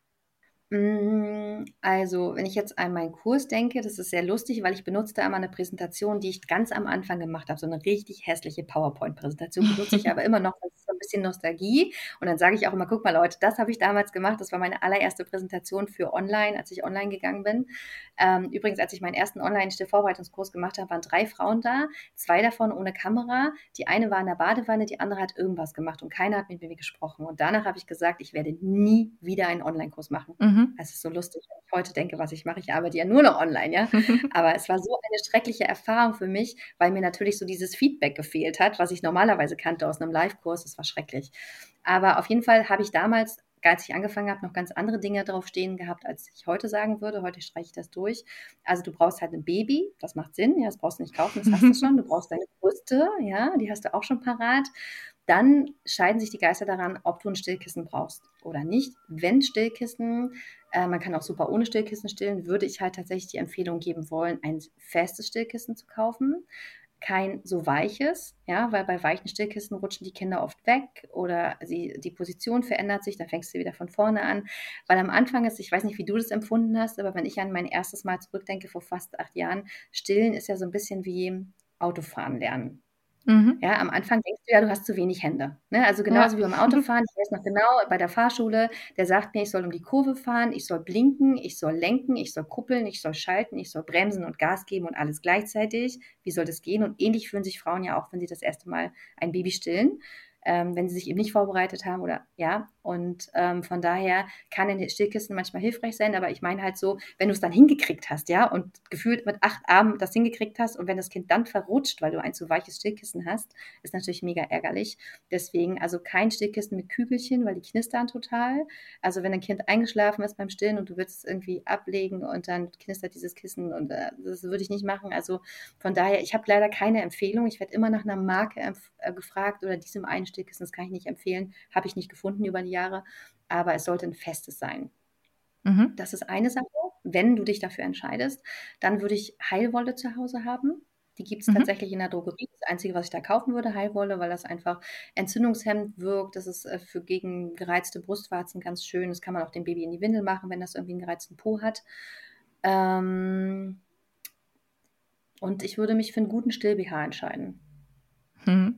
D: Mm, Also, wenn ich jetzt an meinen Kurs denke, das ist sehr lustig, weil ich benutze da immer eine Präsentation, die ich ganz am Anfang gemacht habe. So eine richtig hässliche PowerPoint-Präsentation benutze ich aber immer noch, weil es so ein bisschen Nostalgie. Und dann sage ich auch immer, guck mal Leute, das habe ich damals gemacht. Das war meine allererste Präsentation für online, als ich online gegangen bin. Ähm, übrigens, als ich meinen ersten Online-Still-Vorbereitungskurs gemacht habe, waren drei Frauen da, zwei davon ohne Kamera. Die eine war in der Badewanne, die andere hat irgendwas gemacht und keiner hat mit mir gesprochen. Und danach habe ich gesagt, ich werde nie wieder einen Online-Kurs machen.
C: Mhm.
D: Es ist so lustig, wenn ich heute denke, was ich mache. Ich arbeite ja nur noch online, ja. Aber es war so eine schreckliche Erfahrung für mich, weil mir natürlich so dieses Feedback gefehlt hat, was ich normalerweise kannte aus einem Live-Kurs. Das war schrecklich. Aber auf jeden Fall habe ich damals, als ich angefangen habe, noch ganz andere Dinge drauf stehen gehabt, als ich heute sagen würde. Heute streiche ich das durch. Also du brauchst halt ein Baby, das macht Sinn, ja, das brauchst du nicht kaufen, das hast du schon. Du brauchst deine Brüste, ja, die hast du auch schon parat. Dann scheiden sich die Geister daran, ob du ein Stillkissen brauchst oder nicht. Wenn Stillkissen, äh, man kann auch super ohne Stillkissen stillen, würde ich halt tatsächlich die Empfehlung geben wollen, ein festes Stillkissen zu kaufen. Kein so weiches, ja, weil bei weichen Stillkissen rutschen die Kinder oft weg oder sie, die Position verändert sich, dann fängst du wieder von vorne an. Weil am Anfang ist, ich weiß nicht, wie du das empfunden hast, aber wenn ich an mein erstes Mal zurückdenke, vor fast acht Jahren, Stillen ist ja so ein bisschen wie Autofahren lernen.
C: Mhm.
D: Ja, am Anfang denkst du ja, du hast zu wenig Hände. Ne? Also genauso
C: Ja.
D: wie beim Autofahren. Ich weiß noch genau, bei der Fahrschule, der sagt mir, ich soll um die Kurve fahren, ich soll blinken, ich soll lenken, ich soll kuppeln, ich soll schalten, ich soll bremsen und Gas geben und alles gleichzeitig. Wie soll das gehen? Und ähnlich fühlen sich Frauen ja auch, wenn sie das erste Mal ein Baby stillen, ähm, wenn sie sich eben nicht vorbereitet haben oder ja. Und ähm, von daher kann ein Stillkissen manchmal hilfreich sein, aber ich meine halt so, wenn du es dann hingekriegt hast, ja, und gefühlt mit acht Armen das hingekriegt hast und wenn das Kind dann verrutscht, weil du ein zu weiches Stillkissen hast, ist natürlich mega ärgerlich. Deswegen also kein Stillkissen mit Kügelchen, weil die knistern total. Also wenn ein Kind eingeschlafen ist beim Stillen und du willst es irgendwie ablegen und dann knistert dieses Kissen und äh, das würde ich nicht machen. Also von daher, ich habe leider keine Empfehlung. Ich werde immer nach einer Marke äh, gefragt oder diesem einen Stillkissen, das kann ich nicht empfehlen, habe ich nicht gefunden über die Jahre, aber es sollte ein festes sein.
C: Mhm.
D: Das ist eine Sache. Wenn du dich dafür entscheidest, dann würde ich Heilwolle zu Hause haben. Die gibt es
C: Mhm.
D: tatsächlich in der Drogerie. Das Einzige, was ich da kaufen würde, Heilwolle, weil das einfach entzündungshemmend wirkt. Das ist äh, für gegen gereizte Brustwarzen ganz schön. Das kann man auch dem Baby in die Windel machen, wenn das irgendwie einen gereizten Po hat. Ähm, und ich würde mich für einen guten Still-B H entscheiden.
C: Mhm.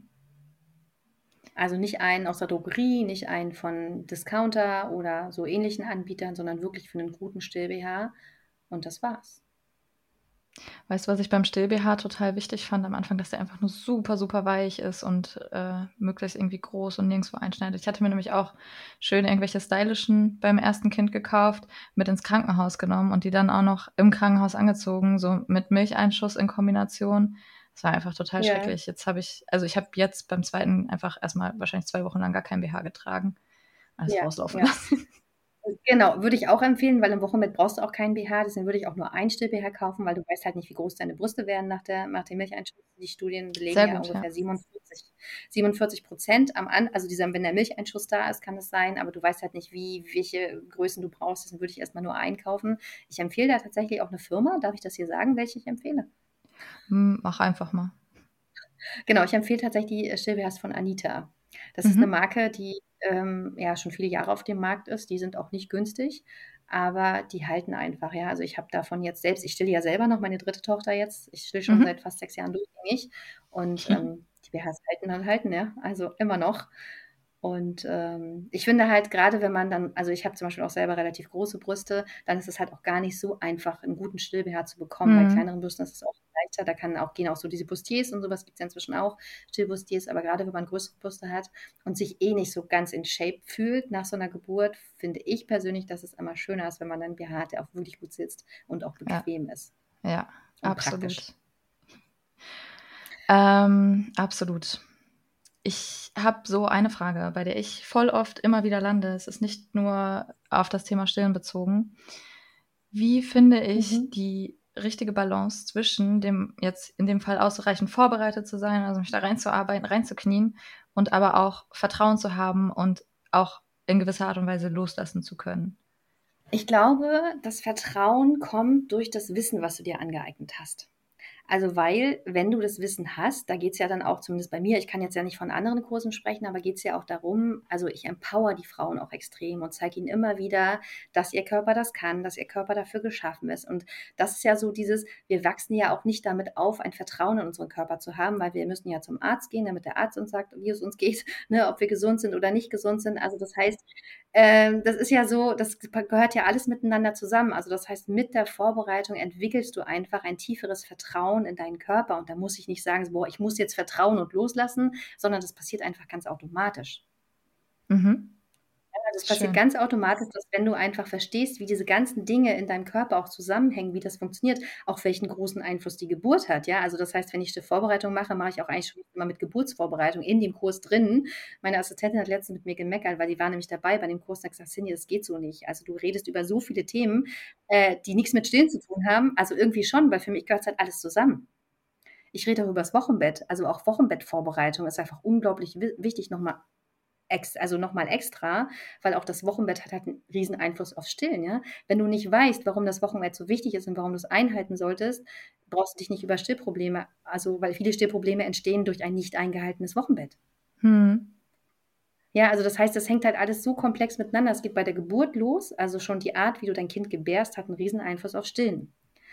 D: Also nicht einen aus der Drogerie, nicht einen von Discounter oder so ähnlichen Anbietern, sondern wirklich für einen guten Still-B H. Und das war's.
C: Weißt du, was ich beim Still-B H total wichtig fand am Anfang, dass der einfach nur super, super weich ist und äh, möglichst irgendwie groß und nirgendwo einschneidet. Ich hatte mir nämlich auch schön irgendwelche stylischen beim ersten Kind gekauft, mit ins Krankenhaus genommen und die dann auch noch im Krankenhaus angezogen, so mit Milcheinschuss in Kombination. Das war einfach total
D: Ja.
C: schrecklich. Jetzt habe ich, also ich habe jetzt beim zweiten einfach erstmal wahrscheinlich zwei Wochen lang gar kein B H getragen. Alles
D: Ja,
C: rauslaufen
D: ja.
C: lassen.
D: Genau, würde ich auch empfehlen, weil im Wochenbett brauchst du auch keinen B H. Deswegen würde ich auch nur ein Still-B H kaufen, weil du weißt halt nicht, wie groß deine Brüste werden nach, der, nach dem Milcheinschuss. Die Studien belegen
C: Sehr
D: ja
C: gut,
D: ungefähr
C: ja.
D: siebenundvierzig, siebenundvierzig Prozent am An, also dieser, wenn der Milcheinschuss da ist, kann es sein, aber du weißt halt nicht, wie, welche Größen du brauchst. Deswegen würde ich erstmal nur einkaufen. Ich empfehle da tatsächlich auch eine Firma. Darf ich das hier sagen, welche ich empfehle?
C: Hm, Mach einfach mal.
D: Genau, ich empfehle tatsächlich die Still-B Hs von Anita. Das ist eine
C: Mhm.
D: Marke, die ähm, ja schon viele Jahre auf dem Markt ist. Die sind auch nicht günstig, aber die halten einfach. Ja, also ich habe davon jetzt selbst, ich stille ja selber noch meine dritte Tochter jetzt. Ich stille schon
C: Mhm.
D: seit fast sechs Jahren durchgängig und ähm, die B Hs halten und halten, ja, also immer noch. Und ähm, ich finde halt gerade, wenn man dann, also ich habe zum Beispiel auch selber relativ große Brüste, dann ist es halt auch gar nicht so einfach, einen guten Still-B H zu bekommen. Bei
C: Mhm.
D: kleineren Brüsten ist es auch leichter, da kann auch gehen auch so diese Bustiers und sowas gibt es ja inzwischen auch, Stillbustiers, aber gerade wenn man größere Brüste hat und sich eh nicht so ganz in Shape fühlt nach so einer Geburt, finde ich persönlich, dass es immer schöner ist, wenn man dann einen B H hat, der auch wirklich gut sitzt und auch
C: Ja,
D: bequem ist
C: ja,
D: und praktisch.
C: absolut. Ähm, absolut. Ich habe so eine Frage, bei der ich voll oft immer wieder lande. Es ist nicht nur auf das Thema Stillen bezogen. Wie finde ich
D: Mhm.
C: die richtige Balance zwischen dem, jetzt in dem Fall ausreichend vorbereitet zu sein, also mich da reinzuarbeiten, reinzuknien und aber auch Vertrauen zu haben und auch in gewisser Art und Weise loslassen zu können?
D: Ich glaube, das Vertrauen kommt durch das Wissen, was du dir angeeignet hast. Also weil, wenn du das Wissen hast, da geht es ja dann auch, zumindest bei mir, ich kann jetzt ja nicht von anderen Kursen sprechen, aber geht es ja auch darum, also ich empower die Frauen auch extrem und zeige ihnen immer wieder, dass ihr Körper das kann, dass ihr Körper dafür geschaffen ist. Und das ist ja so dieses, wir wachsen ja auch nicht damit auf, ein Vertrauen in unseren Körper zu haben, weil wir müssen ja zum Arzt gehen, damit der Arzt uns sagt, wie es uns geht, ne, ob wir gesund sind oder nicht gesund sind. Also das heißt, ähm, das ist ja so, das gehört ja alles miteinander zusammen. Also das heißt, mit der Vorbereitung entwickelst du einfach ein tieferes Vertrauen in deinen Körper. Und da muss ich nicht sagen, boah, ich muss jetzt vertrauen und loslassen, sondern das passiert einfach ganz automatisch.
C: Mhm.
D: Das passiert
C: Schön.
D: ganz automatisch, dass wenn du einfach verstehst, wie diese ganzen Dinge in deinem Körper auch zusammenhängen, wie das funktioniert, auch welchen großen Einfluss die Geburt hat. Ja, also das heißt, wenn ich eine Vorbereitung mache, mache ich auch eigentlich schon immer mit Geburtsvorbereitung in dem Kurs drin. Meine Assistentin hat letztens mit mir gemeckert, weil die war nämlich dabei bei dem Kurs, da hat gesagt, Cindy, das geht so nicht. Also du redest über so viele Themen, äh, die nichts mit Stillen zu tun haben. Also irgendwie schon, weil für mich gehört halt alles zusammen. Ich rede auch über das Wochenbett. Also auch Wochenbettvorbereitung ist einfach unglaublich wi- wichtig, nochmal ex, also nochmal extra, weil auch das Wochenbett hat halt einen riesen Einfluss aufs Stillen. Ja? Wenn du nicht weißt, warum das Wochenbett so wichtig ist und warum du es einhalten solltest, brauchst du dich nicht über Stillprobleme, also weil viele Stillprobleme entstehen durch ein nicht eingehaltenes Wochenbett.
C: Hm.
D: Ja, also das heißt, das hängt halt alles so komplex miteinander. Es geht bei der Geburt los, also schon die Art, wie du dein Kind gebärst, hat einen riesen Einfluss auf Stillen.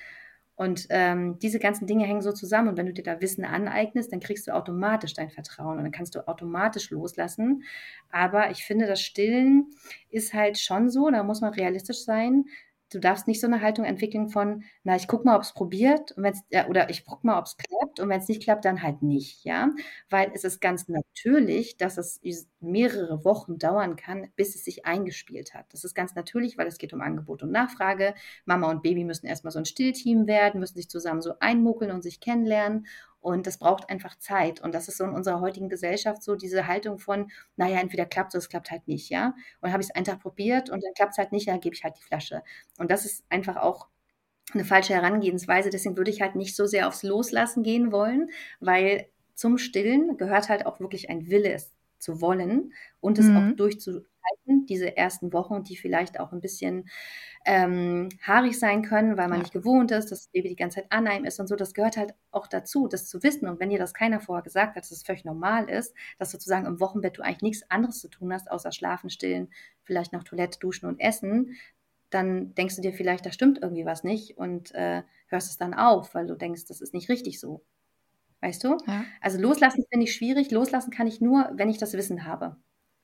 D: Und ähm, diese ganzen Dinge hängen so zusammen. Und wenn du dir da Wissen aneignest, dann kriegst du automatisch dein Vertrauen und dann kannst du automatisch loslassen. Aber ich finde, das Stillen ist halt schon so, da muss man realistisch sein. Du darfst nicht so eine Haltung entwickeln von, na, ich guck mal, ob es probiert und wenn's, ja, oder ich guck mal, ob es klappt und wenn es nicht klappt, dann halt nicht, ja. Weil es ist ganz natürlich, dass es mehrere Wochen dauern kann, bis es sich eingespielt hat. Das ist ganz natürlich, weil es geht um Angebot und Nachfrage. Mama und Baby müssen erstmal so ein Stillteam werden, müssen sich zusammen so einmuckeln und sich kennenlernen. Und das braucht einfach Zeit. Und das ist so in unserer heutigen Gesellschaft so diese Haltung von, naja, entweder klappt es oder es klappt halt nicht, ja. Und dann habe ich es einen Tag probiert und dann klappt es halt nicht, dann gebe ich halt die Flasche. Und das ist einfach auch eine falsche Herangehensweise. Deswegen würde ich halt nicht so sehr aufs Loslassen gehen wollen, weil zum Stillen gehört halt auch wirklich ein Wille, es zu wollen und es auch
C: Mhm.
D: durchzuhalten, diese ersten Wochen, die vielleicht auch ein bisschen ähm, haarig sein können, weil man
C: Ja.
D: nicht gewohnt ist, dass das Baby die ganze Zeit an einem ist und so. Das gehört halt auch dazu, das zu wissen. Und wenn dir das keiner vorher gesagt hat, dass es völlig normal ist, dass sozusagen im Wochenbett du eigentlich nichts anderes zu tun hast, außer schlafen, stillen, vielleicht noch Toilette, duschen und essen, dann denkst du dir vielleicht, da stimmt irgendwie was nicht und äh, hörst es dann auf, weil du denkst, das ist nicht richtig so. Weißt du?
C: Ja.
D: Also loslassen finde ich schwierig. Loslassen kann ich nur, wenn ich das Wissen habe.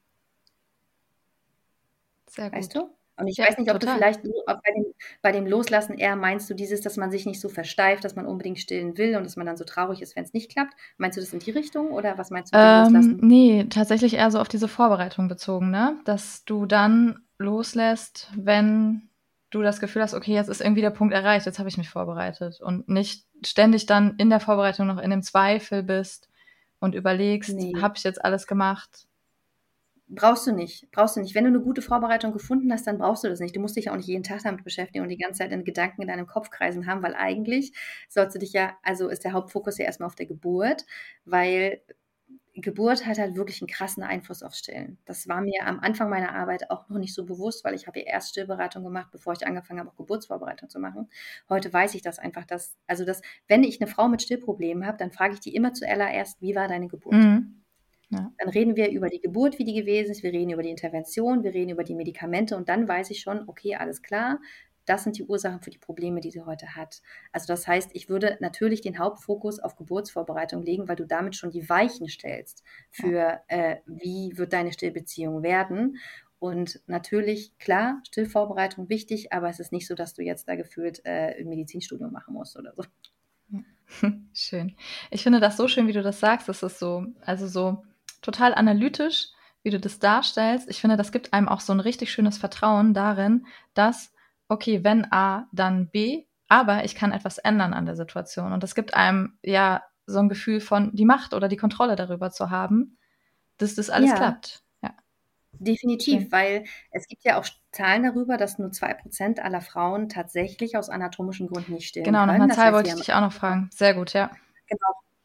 C: Sehr
D: Weißt
C: gut.
D: du? Und ich
C: Ja,
D: weiß nicht, ob du
C: total.
D: vielleicht so- ob bei dem, bei dem Loslassen eher meinst du dieses, dass man sich nicht so versteift, dass man unbedingt stillen will und dass man dann so traurig ist, wenn es nicht klappt. Meinst du das in die Richtung oder was meinst du mit dem
C: Ähm,
D: Loslassen?
C: nee, tatsächlich eher so auf diese Vorbereitung bezogen, ne? Dass du dann loslässt, wenn du das Gefühl hast, okay, jetzt ist irgendwie der Punkt erreicht, jetzt habe ich mich vorbereitet und nicht ständig dann in der Vorbereitung noch in dem Zweifel bist und überlegst,
D: Nee.
C: habe ich jetzt alles gemacht?
D: Brauchst du nicht, brauchst du nicht. Wenn du eine gute Vorbereitung gefunden hast, dann brauchst du das nicht. Du musst dich ja auch nicht jeden Tag damit beschäftigen und die ganze Zeit in Gedanken in deinem Kopf kreisen haben, weil eigentlich sollst du dich ja, also ist der Hauptfokus ja erstmal auf der Geburt, weil Geburt hat halt wirklich einen krassen Einfluss aufs Stillen. Das war mir am Anfang meiner Arbeit auch noch nicht so bewusst, weil ich habe ja erst Stillberatung gemacht, bevor ich angefangen habe, auch Geburtsvorbereitung zu machen. Heute weiß ich das einfach, dass, also dass, wenn ich eine Frau mit Stillproblemen habe, dann frage ich die immer zuallererst, wie war deine Geburt?
C: Mhm. Ja.
D: Dann reden wir über die Geburt, wie die gewesen ist, wir reden über die Intervention, wir reden über die Medikamente und dann weiß ich schon, okay, alles klar, das sind die Ursachen für die Probleme, die sie heute hat. Also das heißt, ich würde natürlich den Hauptfokus auf Geburtsvorbereitung legen, weil du damit schon die Weichen stellst für, äh, wie wird deine Stillbeziehung werden. Und natürlich, klar, Stillvorbereitung wichtig, aber es ist nicht so, dass du jetzt da gefühlt äh, ein Medizinstudium machen musst oder so.
C: Schön. Ich finde das so schön, wie du das sagst. Das ist so, also so total analytisch, wie du das darstellst. Ich finde, das gibt einem auch so ein richtig schönes Vertrauen darin, dass, okay, wenn A, dann B, aber ich kann etwas ändern an der Situation. Und das gibt einem ja so ein Gefühl von die Macht oder die Kontrolle darüber zu haben, dass das alles
D: Ja.
C: klappt. Ja.
D: Definitiv,
C: Schön.
D: weil es gibt ja auch Zahlen darüber, dass nur zwei Prozent aller Frauen tatsächlich aus anatomischen Gründen nicht stillen
C: Genau, nach
D: können.
C: einer
D: Das
C: Zahl
D: heißt,
C: wollte
D: sie
C: ich
D: haben
C: dich auch noch fragen. Sehr gut, ja.
D: Genau.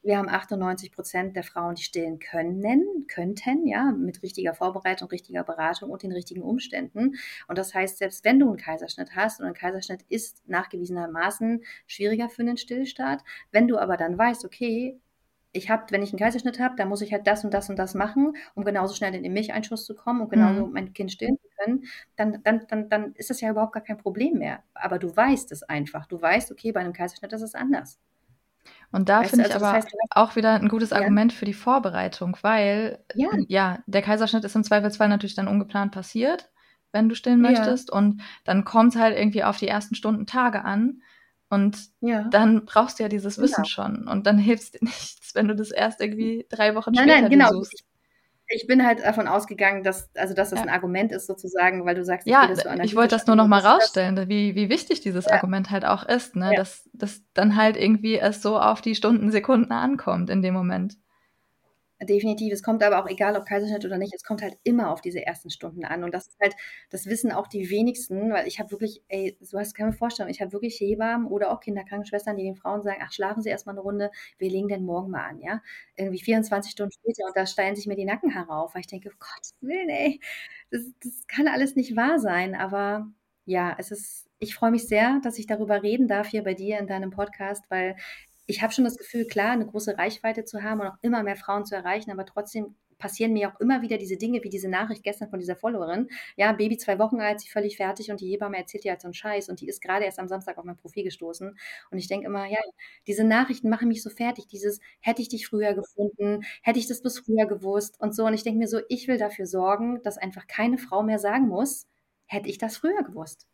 D: wir haben achtundneunzig Prozent der Frauen, die stillen können, könnten, ja, mit richtiger Vorbereitung, richtiger Beratung und den richtigen Umständen. Und das heißt, selbst wenn du einen Kaiserschnitt hast, und ein Kaiserschnitt ist nachgewiesenermaßen schwieriger für einen Stillstart, wenn du aber dann weißt, okay, ich habe, wenn ich einen Kaiserschnitt habe, dann muss ich halt das und das und das machen, um genauso schnell in den Milcheinschuss zu kommen und genauso
C: Mhm.
D: mein Kind stillen zu können, dann, dann, dann, dann ist das ja überhaupt gar kein Problem mehr. Aber du weißt es einfach. Du weißt, okay, bei einem Kaiserschnitt ist es anders.
C: Und da
D: Weißt du,
C: finde ich
D: also das
C: aber
D: heißt, du hast,
C: auch wieder ein gutes
D: ja,
C: Argument für die Vorbereitung, weil
D: ja,
C: äh, ja, der Kaiserschnitt ist im Zweifelsfall natürlich dann ungeplant passiert, wenn du stillen
D: ja,
C: möchtest. Und dann kommt es halt irgendwie auf die ersten Stunden, Tage an. Und
D: ja,
C: dann brauchst du ja dieses Wissen
D: genau.
C: schon. Und dann hilft dir nichts, wenn du das erst irgendwie drei Wochen
D: Nein,
C: später
D: nein,
C: dir
D: genau.
C: suchst.
D: Ich, ich bin halt davon ausgegangen, dass, also dass das ein
C: Ja.
D: Argument ist sozusagen, weil du sagst, ich
C: Ja,
D: gehe das so
C: ich wollte
D: analytisch
C: das nur
D: an,
C: noch
D: du
C: mal
D: musst das,
C: rausstellen, wie, wie wichtig dieses
D: ja,
C: Argument halt auch ist, ne?
D: ja.
C: Dass, dass dann halt irgendwie es so auf die Stunden, Sekunden ankommt in dem Moment.
D: Definitiv. Es kommt aber auch, egal ob Kaiserschnitt oder nicht, es kommt halt immer auf diese ersten Stunden an. Und das ist halt, das wissen auch die wenigsten, weil ich habe wirklich, ey, du hast keine Vorstellung, ich habe wirklich Hebammen oder auch Kinderkrankenschwestern, die den Frauen sagen, ach, schlafen Sie erstmal eine Runde, wir legen den morgen mal an, ja. Irgendwie vierundzwanzig Stunden später und da steilen sich mir die Nackenhaare auf, weil ich denke, um Gottes Willen, ey, das, das kann alles nicht wahr sein. Aber ja, es ist, ich freue mich sehr, dass ich darüber reden darf hier bei dir in deinem Podcast, weil ich habe schon das Gefühl, klar, eine große Reichweite zu haben und auch immer mehr Frauen zu erreichen, aber trotzdem passieren mir auch immer wieder diese Dinge, wie diese Nachricht gestern von dieser Followerin. Ja, Baby zwei Wochen alt, sie völlig fertig und die Hebamme erzählt ihr halt so einen Scheiß und die ist gerade erst am Samstag auf mein Profil gestoßen. Und ich denke immer, ja, diese Nachrichten machen mich so fertig. Dieses, hätte ich dich früher gefunden, hätte ich das bis früher gewusst und so. Und ich denke mir so, ich will dafür sorgen, dass einfach keine Frau mehr sagen muss, hätte ich das früher gewusst.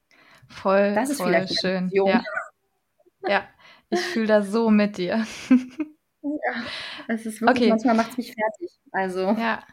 C: Voll,
D: Das ist
C: voll
D: vielleicht meine
C: schön.
D: Vision.
C: Ja, ja. Ich fühle da so mit dir.
D: Ja, es ist wirklich,
C: Okay,
D: manchmal macht es mich fertig. Also
C: ja.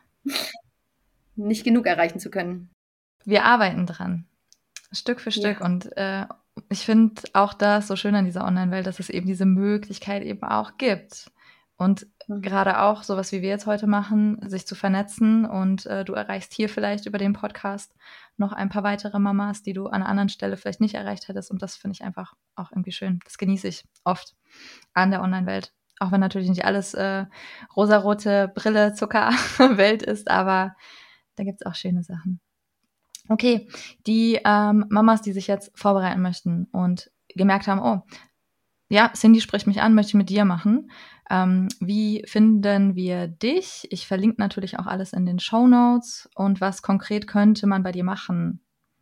D: nicht genug erreichen zu können.
C: Wir arbeiten dran. Stück für Stück.
D: Ja.
C: Und äh, ich finde auch das so schön an dieser Online-Welt, dass es eben diese Möglichkeit eben auch gibt. Und
D: Mhm.
C: gerade auch sowas, wie wir jetzt heute machen, sich zu vernetzen. Und äh, du erreichst hier vielleicht über den Podcast noch ein paar weitere Mamas, die du an einer anderen Stelle vielleicht nicht erreicht hättest. Und das finde ich einfach auch irgendwie schön. Das genieße ich oft an der Online-Welt. Auch wenn natürlich nicht alles äh, rosarote Brille, Zuckerwelt ist, aber da gibt es auch schöne Sachen. Okay, die ähm, Mamas, die sich jetzt vorbereiten möchten und gemerkt haben, oh, ja, Cindy spricht mich an, möchte ich mit dir machen. Ähm, wie finden wir dich? Ich verlinke natürlich auch alles in den Shownotes. Und was konkret könnte man bei dir machen?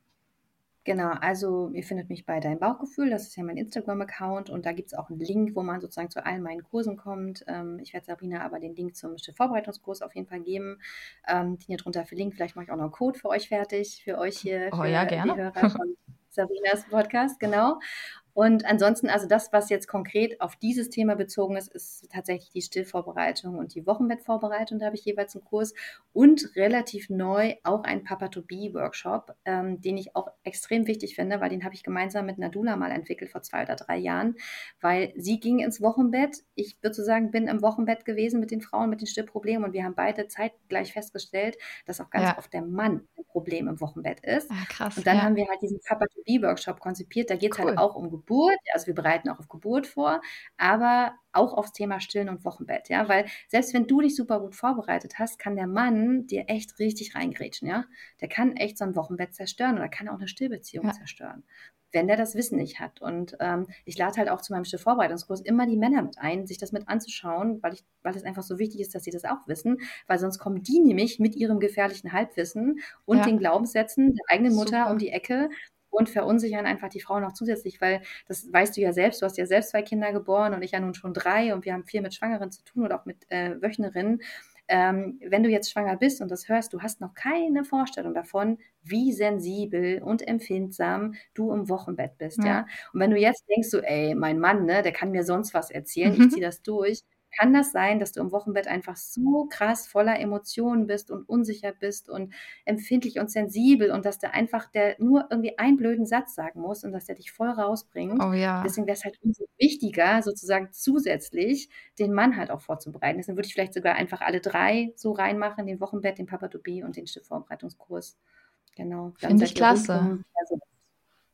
D: Genau, also ihr findet mich bei Dein Bauchgefühl, das ist ja mein Instagram-Account und da gibt es auch einen Link, wo man sozusagen zu allen meinen Kursen kommt. Ähm, ich werde Sabrina aber den Link zum Vorbereitungskurs auf jeden Fall geben, ähm, den ihr drunter verlinkt. Vielleicht mache ich auch noch einen Code für euch fertig, für euch hier,
C: Oh
D: für
C: ja,
D: die
C: gerne.
D: Hörer von Sabrinas Podcast, genau. Und ansonsten, also das, was jetzt konkret auf dieses Thema bezogen ist, ist tatsächlich die Stillvorbereitung und die Wochenbettvorbereitung. Da habe ich jeweils einen Kurs und relativ neu auch einen Papa-to-Be-Workshop, ähm, den ich auch extrem wichtig finde, weil den habe ich gemeinsam mit Nadula mal entwickelt vor zwei oder drei Jahren, weil sie ging ins Wochenbett. Ich würde so sagen, bin im Wochenbett gewesen mit den Frauen mit den Stillproblemen und wir haben beide zeitgleich festgestellt, dass auch ganz
C: Ja.
D: oft der Mann ein Problem im Wochenbett ist.
C: Ah, krass.
D: Und dann
C: ja.
D: haben wir halt diesen Papa-to-Be-Workshop konzipiert. Da geht es
C: Cool.
D: halt auch um Geburt. Also wir bereiten auch auf Geburt vor, aber auch aufs Thema Stillen und Wochenbett. Ja, weil selbst wenn du dich super gut vorbereitet hast, kann der Mann dir echt richtig reingrätschen. Ja, der kann echt so ein Wochenbett zerstören oder kann auch eine Stillbeziehung
C: Ja.
D: zerstören, wenn der das Wissen nicht hat. Und ähm, ich lade halt auch zu meinem Stillvorbereitungskurs immer die Männer mit ein, sich das mit anzuschauen, weil ich, weil es einfach so wichtig ist, dass sie das auch wissen, weil sonst kommen die nämlich mit ihrem gefährlichen Halbwissen und
C: Ja.
D: den Glaubenssätzen der eigenen Mutter
C: Super.
D: um die Ecke und verunsichern einfach die Frauen noch zusätzlich, weil das weißt du ja selbst, du hast ja selbst zwei Kinder geboren und ich ja nun schon drei und wir haben viel mit Schwangeren zu tun oder auch mit äh, Wöchnerinnen. Ähm, wenn du jetzt schwanger bist und das hörst, du hast noch keine Vorstellung davon, wie sensibel und empfindsam du im Wochenbett bist, ja.
C: Ja.
D: Und wenn du jetzt denkst, so, ey, mein Mann, ne, der kann mir sonst was erzählen, ich
C: Mhm.
D: ziehe das durch, kann das sein, dass du im Wochenbett einfach so krass voller Emotionen bist und unsicher bist und empfindlich und sensibel und dass der einfach der nur irgendwie einen blöden Satz sagen muss und dass der dich voll rausbringt.
C: Oh ja.
D: Deswegen wäre es halt umso wichtiger, sozusagen zusätzlich den Mann halt auch vorzubereiten. Deswegen würde ich vielleicht sogar einfach alle drei so reinmachen, den Wochenbett, den Papa-to-Be und den Stillvorbereitungskurs. Genau. Dann
C: Finde
D: seid
C: ich
D: ihr
C: klasse.
D: rundum, also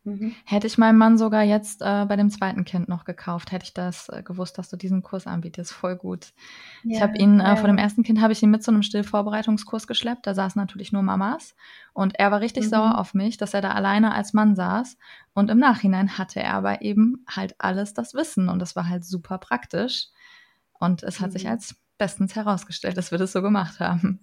D: Mhm.
C: Hätte ich meinem Mann sogar jetzt äh, bei dem zweiten Kind noch gekauft, hätte ich das äh, gewusst, dass du diesen Kurs anbietest. Voll gut. Ich
D: Ja,
C: habe ihn, äh,
D: ja,
C: vor dem
D: ja.
C: ersten Kind habe ich ihn mit zu einem Stillvorbereitungskurs geschleppt. Da saßen natürlich nur Mamas. Und er war richtig
D: Mhm.
C: sauer auf mich, dass er da alleine als Mann saß. Und im Nachhinein hatte er aber eben halt alles das Wissen. Und das war halt super praktisch. Und es hat sich
D: Mhm.
C: als bestens herausgestellt, dass wir das so gemacht haben.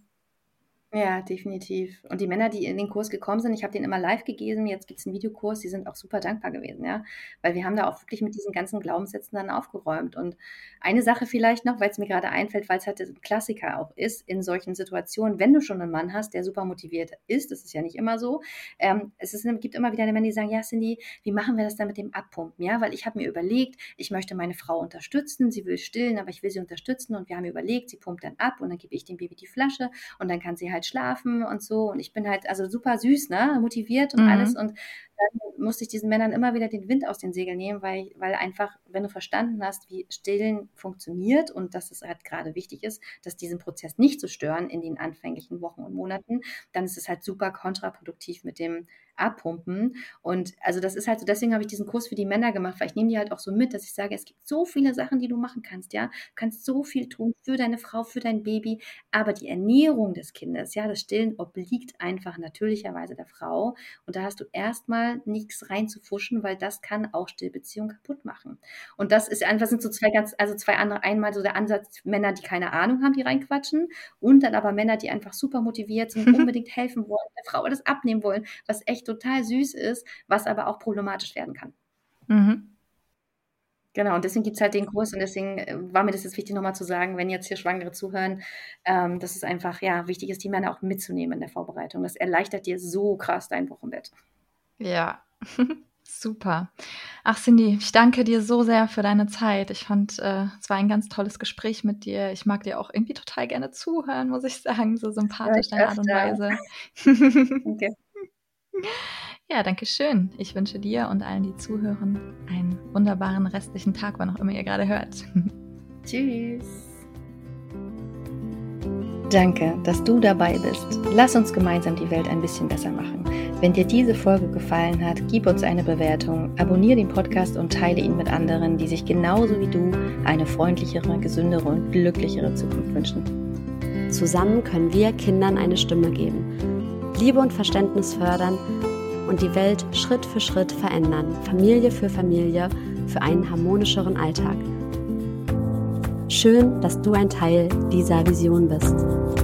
D: Ja, definitiv. Und die Männer, die in den Kurs gekommen sind, ich habe den immer live gegeben, jetzt gibt es einen Videokurs, die sind auch super dankbar gewesen, ja. Weil wir haben da auch wirklich mit diesen ganzen Glaubenssätzen dann aufgeräumt. Und eine Sache vielleicht noch, weil es mir gerade einfällt, weil es halt ein Klassiker auch ist in solchen Situationen, wenn du schon einen Mann hast, der super motiviert ist, das ist ja nicht immer so, ähm, es ist, gibt immer wieder Männer, die sagen, ja Cindy, wie machen wir das dann mit dem Abpumpen, ja, weil ich habe mir überlegt, ich möchte meine Frau unterstützen, sie will stillen, aber ich will sie unterstützen und wir haben überlegt, sie pumpt dann ab und dann gebe ich dem Baby die Flasche und dann kann sie halt schlafen und so und ich bin halt also super süß, ne, motiviert und
C: Mhm.
D: alles und dann musste ich diesen Männern immer wieder den Wind aus den Segeln nehmen, weil, weil einfach, wenn du verstanden hast, wie Stillen funktioniert und dass es halt gerade wichtig ist, dass diesen Prozess nicht zu stören in den anfänglichen Wochen und Monaten, dann ist es halt super kontraproduktiv mit dem Abpumpen und also das ist halt so, deswegen habe ich diesen Kurs für die Männer gemacht, weil ich nehme die halt auch so mit, dass ich sage, es gibt so viele Sachen, die du machen kannst, ja, du kannst so viel tun für deine Frau, für dein Baby, aber die Ernährung des Kindes, ja, das Stillen obliegt einfach natürlicherweise der Frau und da hast du erstmal nichts reinzufuschen, weil das kann auch Stillbeziehungen kaputt machen. Und das ist einfach, sind so zwei ganz, also zwei andere, einmal so der Ansatz, Männer, die keine Ahnung haben, die reinquatschen und dann aber Männer, die einfach super motiviert sind, unbedingt helfen wollen, der Frau das abnehmen wollen, was echt total süß ist, was aber auch problematisch werden kann.
C: Mhm.
D: Genau, und deswegen gibt es halt den Kurs und deswegen äh, war mir das jetzt wichtig, nochmal zu sagen, wenn jetzt hier Schwangere zuhören, ähm, dass es einfach, ja, wichtig ist, die Männer auch mitzunehmen in der Vorbereitung. Das erleichtert dir so krass dein Wochenbett.
C: Ja, super. Ach Cindy, ich danke dir so sehr für deine Zeit. Ich fand, äh, es war ein ganz tolles Gespräch mit dir. Ich mag dir auch irgendwie total gerne zuhören, muss ich sagen. So sympathisch
D: Vielleicht
C: deine Art und
D: öfter.
C: Weise.
D: Okay.
C: Ja, danke schön. Ich wünsche dir und allen, die zuhören, einen wunderbaren restlichen Tag, wann auch immer ihr gerade hört.
D: Tschüss.
B: Danke, dass du dabei bist. Lass uns gemeinsam die Welt ein bisschen besser machen. Wenn dir diese Folge gefallen hat, gib uns eine Bewertung, abonniere den Podcast und teile ihn mit anderen, die sich genauso wie du eine freundlichere, gesündere und glücklichere Zukunft wünschen.
A: Zusammen können wir Kindern eine Stimme geben, Liebe und Verständnis fördern und die Welt Schritt für Schritt verändern, Familie für Familie, für einen harmonischeren Alltag. Schön, dass du ein Teil dieser Vision bist.